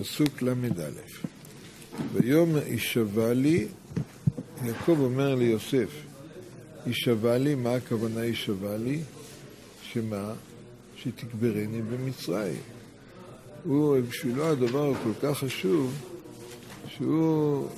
פסוק למד א'. ויום יישבע לי, יעקב אומר ליוסף, יישבע לי, מה הכוונה יישבע לי? שמה? שתקברני במצרים. בשבילו הדבר הוא כל כך חשוב, שהוא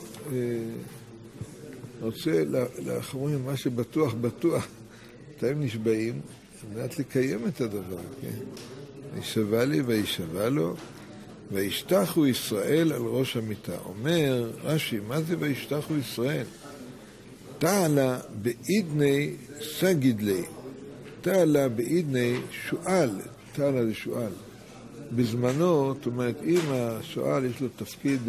רוצה לאחרים מה שבטוח, אתם נשבעים, על מנת לקיים את הדבר, כן? יישבע לי וישבע לו, וישתחו ישראל על ראש המיטה. אומר רש"י, מה זה וישתחו ישראל? תעלה בעידני סגידלי, תעלה בעידני שואל, תעלה זה שואל. בזמנו, זאת אומרת, אם השואל יש לו תפקיד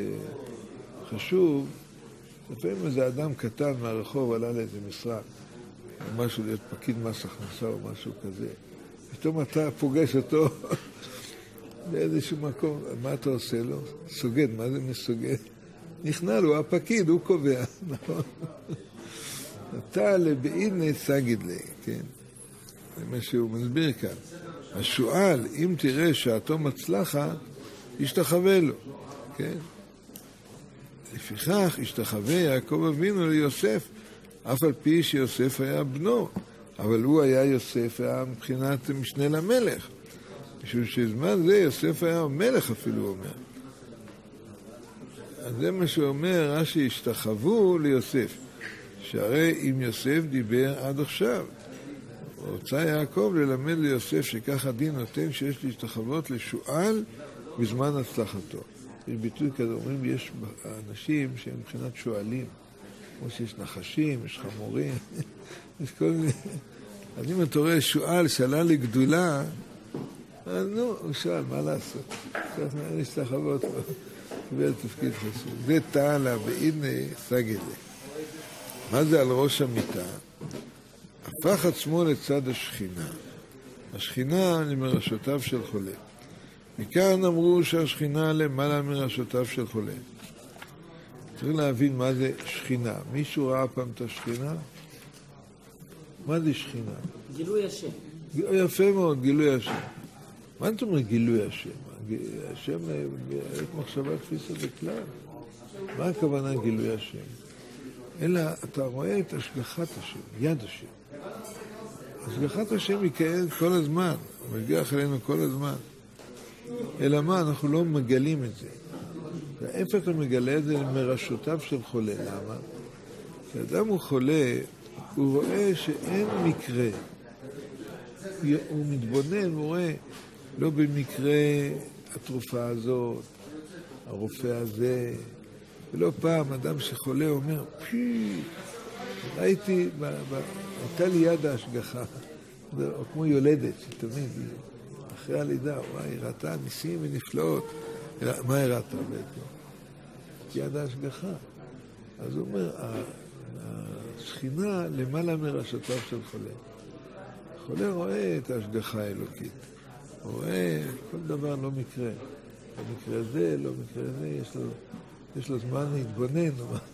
חשוב, לפעמים איזה אדם קטן מהרחוב עלה לאיזה משרד, או משהו, להיות פקיד מס הכנסה או משהו כזה. פתאום אתה פוגש אותו באיזשהו מקום, מה אתה עושה לו? סוגד, מה זה מסוגד? נכנע לו, הפקיד, הוא קובע, נכון? אתה לבעידני סגיד לי, כן? זה מה שהוא מסביר כאן. השואל, אם תראה שעתו מצלחה, ישתחווה לו, כן? לפיכך ישתחווה יעקב אבינו ליוסף, אף על פי שיוסף היה בנו, אבל הוא היה יוסף, היה מבחינת משנה למלך. משום שזמן זה יוסף היה מלך אפילו, הוא אומר. אז זה מה שאומר, רש"י, ישתחוו ליוסף. שהרי אם יוסף דיבר עד עכשיו, רוצה יעקב ללמד ליוסף שכך הדין נותן שיש להשתחוות לשואל בזמן הצלחתו. יש ביטוי כזה, אומרים, יש אנשים שהם מבחינת שואלים, כמו שיש נחשים, יש חמורים, יש כל מיני. אז אם אתה רואה שואל שעלה לגדולה, אז נו, הוא שואל, מה לעשות? ככה להשתחוות לו, קיבל תפקיד חשוב. זה תעלה בעידני סגיד לי. מה זה על ראש המיטה? הפך עצמו לצד השכינה. השכינה מראשותיו של חולה. מכאן אמרו שהשכינה למעלה מראשותיו של חולה. צריך להבין מה זה שכינה. מישהו ראה פעם את השכינה? מה זה שכינה? גילוי השם. יפה מאוד, גילוי השם. מה זאת אומרת גילוי השם? השם, יש מחשבה תפיסה בכלל. מה הכוונה גילוי השם? אלא אתה רואה את השגחת השם, יד השם. השגחת השם היא כאן כל הזמן, הוא מגיח אלינו כל הזמן. אלא מה, אנחנו לא מגלים את זה. ואיפה אתה מגלה את זה? מראשותיו של חולה. למה? כשאדם הוא חולה, הוא רואה שאין מקרה. הוא מתבונן, הוא רואה, לא במקרה התרופה הזאת, הרופא הזה, ולא פעם אדם שחולה אומר, ראיתי, הייתה לי יד ההשגחה, או כמו יולדת, שתמיד, אחרי הלידה, היא ראתה ניסים ונפלאות. מה היא ראתה בעצם? יד ההשגחה. אז הוא אומר, השכינה למעלה מראשותיו של חולה. החולה רואה את ההשגחה האלוקית. הוא רואה כל דבר לא מקרה. במקרה זה, לא מקרה זה, יש לו זמן להתבונן.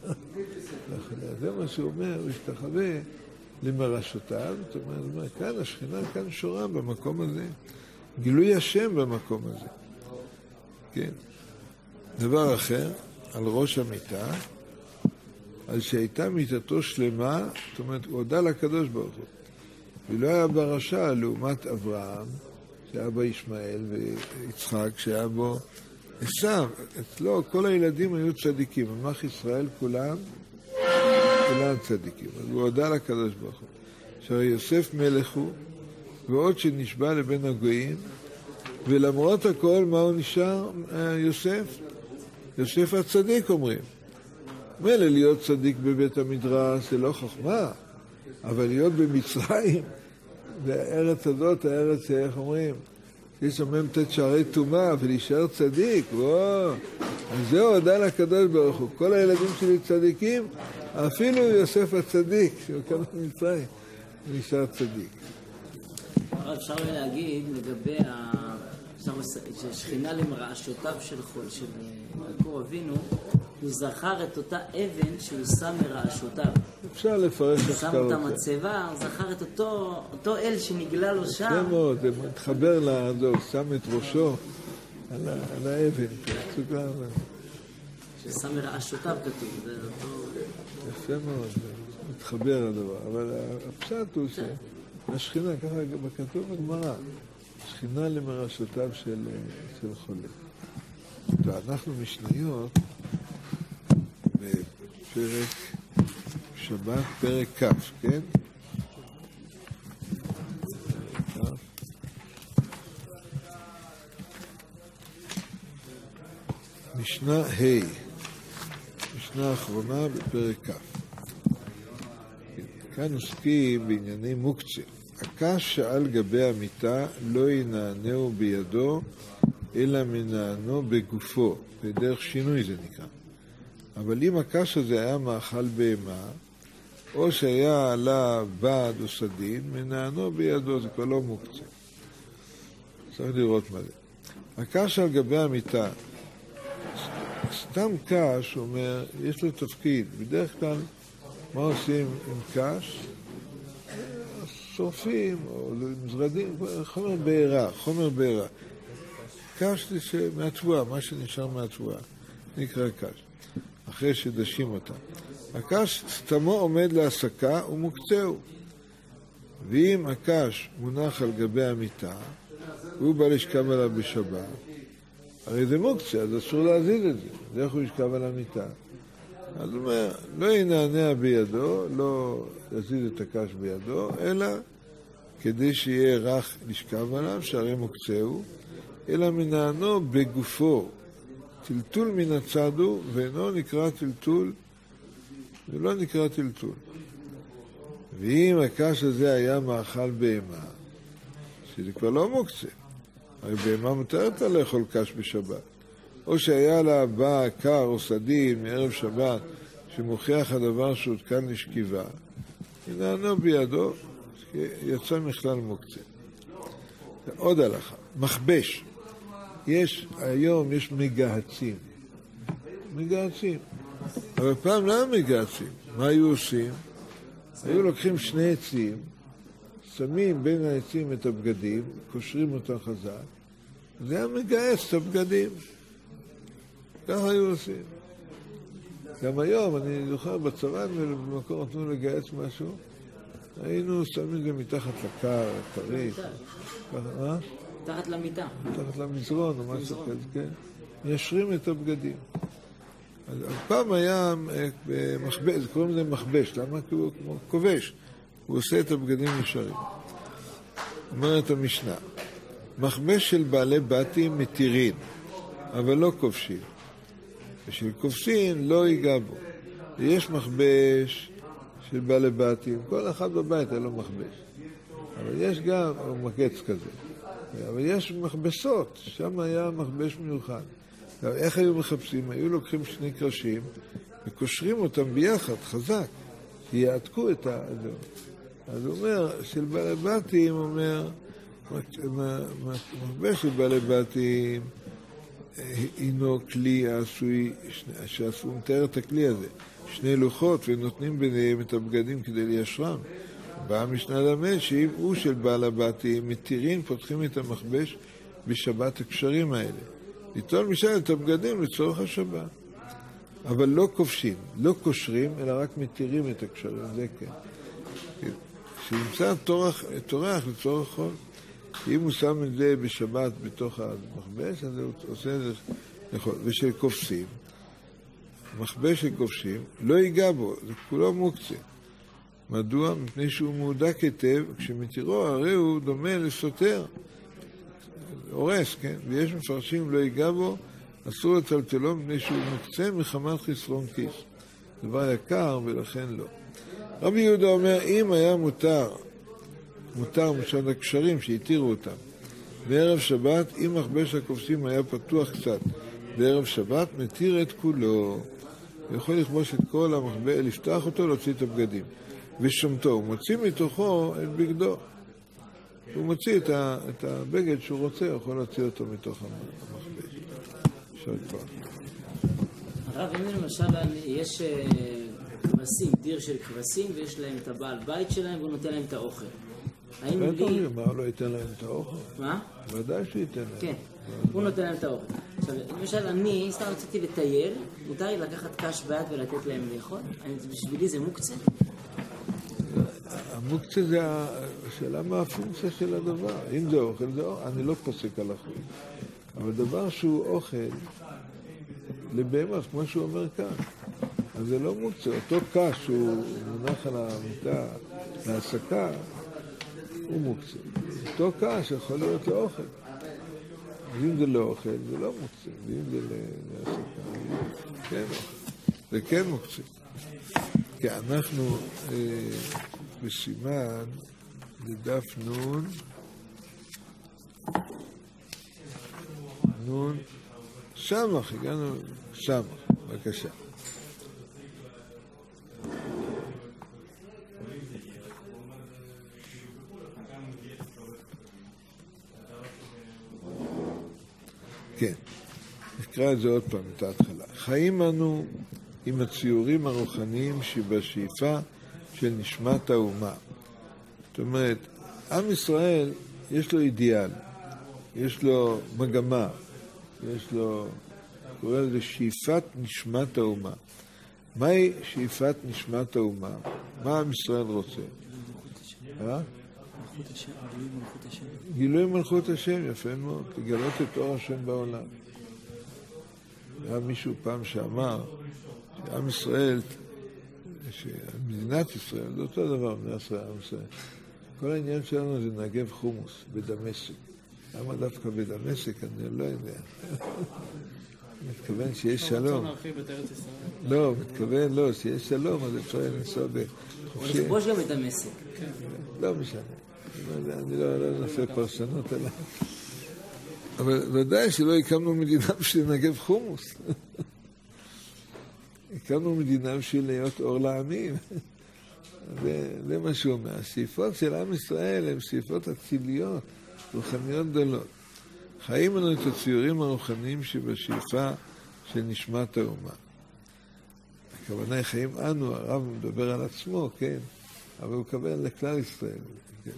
זה מה שהוא אומר, הוא ישתחווה למראשותיו. זאת אומרת, כאן השכינה, כאן שורה במקום הזה. גילוי השם במקום הזה. כן. דבר אחר, על ראש המיטה, על שהייתה מיטתו שלמה, זאת אומרת, הוא הודה לקדוש ברוך הוא. ולא היה ברשע לעומת אברהם, שהיה בו ישמעאל ויצחק, שהיה בו עשיו. אצלו כל הילדים היו צדיקים, עמך ישראל כולם צדיקים. אז הוא הודה לקדוש ברוך הוא. שהרי יוסף מלך הוא, ועוד שנשבע לבין הגויים, ולמרות הכל, מה הוא נשאר? יוסף? יוסף הצדיק, אומרים. מילא להיות צדיק בבית המדרש זה לא חוכמה, אבל להיות במצרים, והארץ הזאת, הארץ, איך אומרים? ששומם תת שערי טומאה ולהישאר צדיק, וואו, אז זהו, הודה לקדוש ברוך הוא. כל הילדים שלי צדיקים, אפילו יוסף הצדיק, שהוא קם במצרים, ונשאר צדיק. אפשר להגיד לגבי ששכינה למראשותיו של יעקב אבינו, הוא זכר את אותה אבן שהוא שם מראשותיו. אפשר לפרש איך קרה. שם את המצבה, הוא זכר את אותו אל שנגלה לו שם. זה מאוד, זה מתחבר לזה, הוא שם את ראשו על האבן, סוגר. ששם מרעשותיו כתוב, זה אותו... יפה מאוד, מתחבר הדבר, אבל הפשט הוא שהשכינה, ככה בכתוב בגמרא, שכינה למרעשותיו של חולה. ואנחנו משניות בפרק שבת, פרק כ', כן? משנה ה', משנה האחרונה בפרק כ'. כאן עוסקים בענייני מוקצה. הקש שעל גבי המיטה לא ינענעו בידו, אלא מנענו בגופו, בדרך שינוי זה נקרא. אבל אם הקש הזה היה מאכל בהמה, או שהיה עליו בד או סדין, מנענו בידו, זה כבר לא מוקצה. צריך לראות מה זה. הקש על גבי המיטה, סתם קש אומר, יש לו תפקיד. בדרך כלל, מה עושים עם קש? שורפים, או מזרדים, חומר בעירה. קש זה מהתבואה, מה שנשאר מהתבואה, נקרא קש, אחרי שדשים אותה. הקש סתמו עומד להסקה ומוקצהו. ואם הקש מונח על גבי המיטה, והוא בא לשכב עליו בשבת, הרי זה מוקצה, אז אסור להזיז את זה. זה איך הוא ישכב על המיטה. אז הוא אומר, לא ינענע בידו, לא יזיז את הקש בידו, אלא כדי שיהיה רך לשכב עליו, שהרי מוקצהו, אלא מנענו בגופו. טלטול מן הצד הוא, ואינו נקרא טלטול, זה לא נקרא טלטול. ואם הקש הזה היה מאכל בהמה, שזה כבר לא מוקצה, הרי בהמה מותרת לאכול קש בשבת. או שהיה לה בא קר או סדין מערב שבת, שמוכיח הדבר שהותקן לשכיבה, ינענו בידו, יצא מכלל מוקצה. עוד הלכה, מכבש. היום יש מגהצים. מגהצים. אבל פעם לא מגהצים. מה היו עושים? היו לוקחים שני עצים, שמים בין העצים את הבגדים, קושרים אותם חזק, זה היה מגהץ את הבגדים. ככה היו עושים. גם היום, אני זוכר בצבא, במקום נתנו לגהץ משהו, היינו שמים גם מתחת לקר, פריט. מה? מתחת למיטה. מתחת למזרון או משהו כזה, כן? מיישרים את הבגדים. אז פעם היה מכבש, קוראים לזה מכבש, למה? כי הוא כמו כובש. הוא עושה את הבגדים ישרים. אומרת המשנה, מכבש של בעלי בתים מתירין, אבל לא כובשים. ושל כובסין לא ייגע בו. ויש מכבש של בעלי בתים, כל אחד בבית היה לו מכבש. אבל יש גם מקץ כזה. אבל יש מכבסות, שם היה מכבש מיוחד. איך היו מחפשים? היו לוקחים שני קרשים וקושרים אותם ביחד, חזק, שיעתקו את זה. אז הוא אומר, של בעלי בתים, אומר, מכבש של בעלי בתים, אינו כלי העשוי, שעשו מתאר את הכלי הזה, שני לוחות ונותנים ביניהם את הבגדים כדי ליישרם. באה המשנה למד שאם הוא של בעל הבתים, מתירים, פותחים את המכבש בשבת הקשרים האלה. ליטול משל את הבגדים לצורך השבת. אבל לא כובשים, לא קושרים, אלא רק מתירים את הקשרים, זה כן. שימצא טורח לצורך חול. אם הוא שם את זה בשבת בתוך המכבש, אז הוא עושה את זה נכון. ושל כובסים, מכבש של כובשים, לא ייגע בו, זה כולו מוקצה. מדוע? מפני שהוא מהודק היטב, כשמתירו הרי הוא דומה לסותר, הורס, כן? ויש מפרשים לא ייגע בו, אסור לטלטלו מפני שהוא מוקצה מחמת חסרון כיס. דבר יקר ולכן לא. רבי יהודה אומר, אם היה מותר משל הקשרים שהתירו אותם, בערב שבת, אם מכבש הכובסים היה פתוח קצת, בערב שבת מתיר את כולו. הוא יכול לכבוש את כל המכבש, לפתח אותו, להוציא את הבגדים. ושומתו, הוא מוציא מתוכו את בגדו. הוא מוציא את הבגד שהוא רוצה, הוא יכול להוציא אותו מתוך המכבש. הרב, אם למשל יש כבשים, דיר של כבשים, ויש להם את הבעל בית שלהם, והוא נותן להם את האוכל. האם לי... מה, לא ייתן להם את האוכל? מה? ודאי שייתן להם. כן, הוא נותן להם את האוכל. עכשיו, למשל, אני סתם רציתי לטייל, מותר לי לקחת קש ביד ולתת להם לאכול? בשבילי זה מוקצה? המוקצה זה השאלה מה הפונקציה של הדבר. אם זה אוכל, זה אוכל. אני לא פוסק על החול. אבל דבר שהוא אוכל לבהמה, כמו שהוא אומר כאן, אז זה לא מוקצה. אותו קש שהוא מונח על המיטה להסקה, הוא מוקצה. אותו קש יכול להיות לאוכל. אם זה לא אוכל, זה לא מוקצה. ואם זה להסקה, כן אוכל. זה כן מוקצה. כי אנחנו בסימן לדף נון שמח, הגענו שמח, בבקשה. כן, נקרא את זה עוד פעם, את ההתחלה. חיים אנו עם הציורים הרוחניים שבשאיפה של נשמת האומה. זאת אומרת, עם ישראל יש לו אידיאל, יש לו מגמה, יש לו, קורא לזה שאיפת נשמת האומה. מהי שאיפת נשמת האומה? מה עם ישראל רוצה? גילוי מלכות השם, יפה מאוד, לגלות את אור השם בעולם. היה מישהו פעם שאמר שעם ישראל, שמדינת ישראל, זה אותו דבר, מדינת ישראל, עם ישראל. כל העניין שלנו זה נגב חומוס בדמשק. למה דווקא בדמשק? אני לא יודע. מתכוון שיש שלום. לא, מתכוון לא, שיש שלום, אז אפשר לנסוע בחופשי. הוא לכבוש גם את דמשק. לא משנה. אני לא נעשה פרשנות עליו. אבל ודאי שלא הקמנו מדינה בשביל לנגב חומוס. הקמנו מדינה בשביל להיות אור לעמים. זה מה שהוא אומר. השאיפות של עם ישראל הן שאיפות אציליות, רוחניות גדולות. חיים לנו את הציורים הרוחניים שבשאיפה של נשמת האומה. הכוונה היא חיים אנו, הרב מדבר על עצמו, כן, אבל הוא מקבל לכלל ישראל. כן.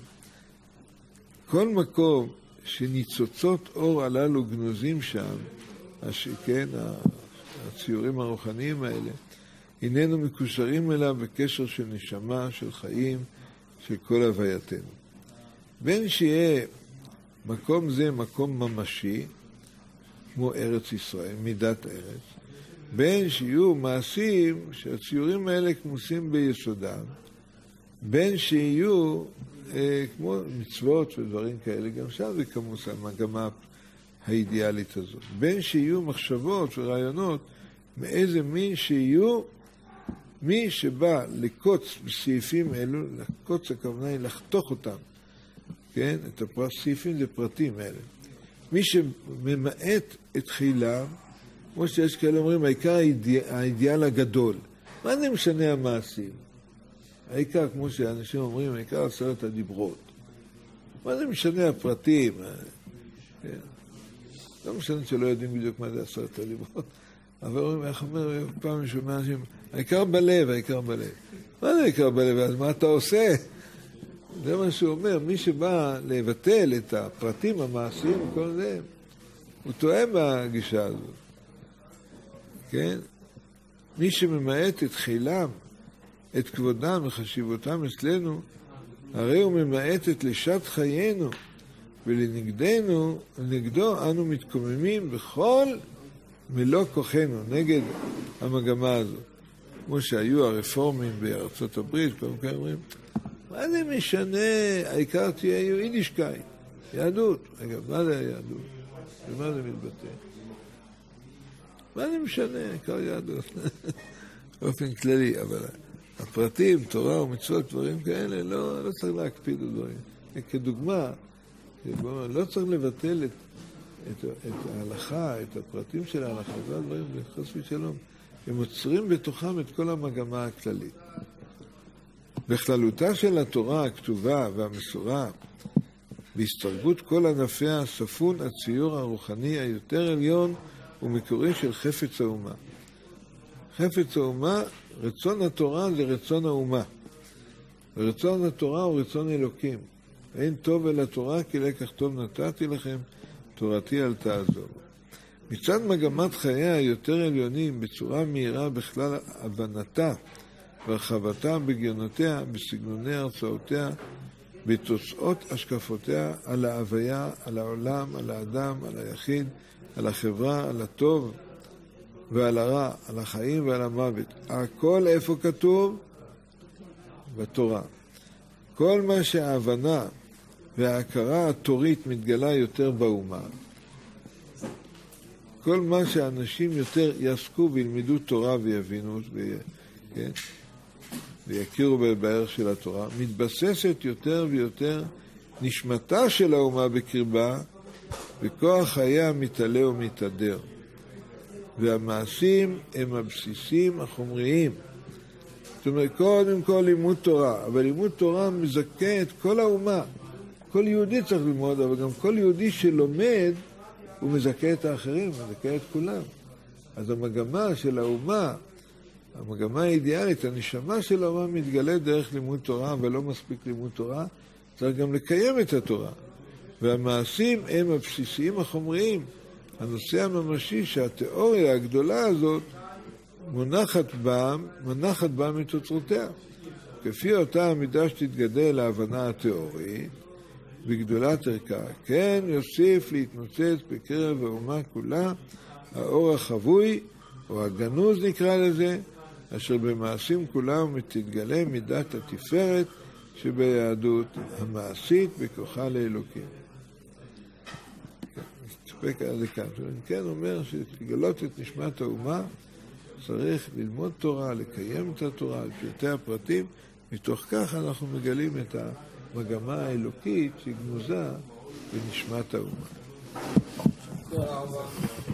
כל מקום שניצוצות אור הללו גנוזים שם, כן, הציורים הרוחניים האלה, הננו מקושרים אליו בקשר של נשמה, של חיים, של כל הווייתנו. בין שיהיה מקום זה מקום ממשי, כמו ארץ ישראל, מידת ארץ, בין שיהיו מעשים שהציורים האלה כמוסים ביסודם, בין שיהיו כמו מצוות ודברים כאלה, גם שם זה כמוס המגמה האידיאלית הזאת. בין שיהיו מחשבות ורעיונות מאיזה מין שיהיו, מי שבא לקוץ בסעיפים אלו, לקוץ הכוונה היא לחתוך אותם, כן? את הסעיפים זה פרטים האלה. מי שממעט את חילם, כמו שיש כאלה אומרים, העיקר האידיאל הגדול. מה זה משנה המעשים? העיקר, כמו שאנשים אומרים, העיקר 10 הדיברות. מה זה משנה הפרטים? כן? לא משנה שלא יודעים בדיוק מה זה 10 הדיברות. אבל אומרים, איך אומר, פעם אני שומע אנשים, העיקר בלב, העיקר בלב. מה זה העיקר בלב? אז מה אתה עושה? זה מה שהוא אומר, מי שבא לבטל את הפרטים המעשיים וכל זה, הוא טועה בגישה הזאת. כן? מי שממעט את חילם, את כבודם וחשיבותם אצלנו, הרי הוא ממעט את לשת חיינו, ולנגדנו, נגדו אנו מתקוממים בכל מלוא כוחנו, נגד המגמה הזאת. כמו שהיו הרפורמים בארצות הברית, פעם כאלה אומרים, מה זה משנה, העיקר תהיה יידישקייט, יהדות. אגב, מה זה היהדות? ומה זה מתבטא? מה זה משנה, העיקר יהדות? באופן כללי, אבל הפרטים, תורה ומצוות, דברים כאלה, לא צריך להקפיד דברים. כדוגמה, לא צריך לבטל את ההלכה, את הפרטים של ההלכה, זה הדברים, חס ושלום. הם עוצרים בתוכם את כל המגמה הכללית. בכללותה של התורה הכתובה והמסורה, בהסתרגות כל ענפיה, ספון הציור הרוחני היותר עליון ומקורי של חפץ האומה. חפץ האומה, רצון התורה זה רצון האומה. ורצון התורה הוא רצון אלוקים. אין טוב אל התורה, כי לקח טוב נתתי לכם, תורתי אל תעזוב. מצד מגמת חייה היותר עליונים, בצורה מהירה בכלל הבנתה, והרחבתה בגיונותיה, בסגנוני הרצאותיה, בתוצאות השקפותיה על ההוויה, על העולם, על האדם, על היחיד, על החברה, על הטוב ועל הרע, על החיים ועל המוות. הכל איפה כתוב? בתורה. כל מה שההבנה וההכרה התורית מתגלה יותר באומה, כל מה שאנשים יותר יעסקו וילמדו תורה ויבינו, כן? ויכירו בערך של התורה, מתבססת יותר ויותר נשמתה של האומה בקרבה, וכוח חייה מתעלה ומתהדר. והמעשים הם הבסיסים החומריים. זאת אומרת, קודם כל לימוד תורה, אבל לימוד תורה מזכה את כל האומה. כל יהודי צריך ללמוד, אבל גם כל יהודי שלומד, הוא מזכה את האחרים, מזכה את כולם. אז המגמה של האומה, המגמה האידיאלית, הנשמה של האומה מתגלה דרך לימוד תורה, ולא מספיק לימוד תורה, צריך גם לקיים את התורה. והמעשים הם הבסיסיים החומריים, הנושא הממשי שהתיאוריה הגדולה הזאת מנחת בה מתוצרותיה. כפי אותה המידה שתתגדל להבנה התיאורית, בגדולת ערכה, כן יוסיף להתנוצץ בקרב האומה כולה, האור החבוי, או הגנוז נקרא לזה, אשר במעשים כולם תתגלה מידת התפארת שביהדות המעשית בכוחה לאלוקים. נסתפק עד לכאן. כן אומר שתגלות את נשמת האומה, צריך ללמוד תורה, לקיים את התורה, על פרטי הפרטים, מתוך כך אנחנו מגלים את המגמה האלוקית שגנוזה בנשמת האומה.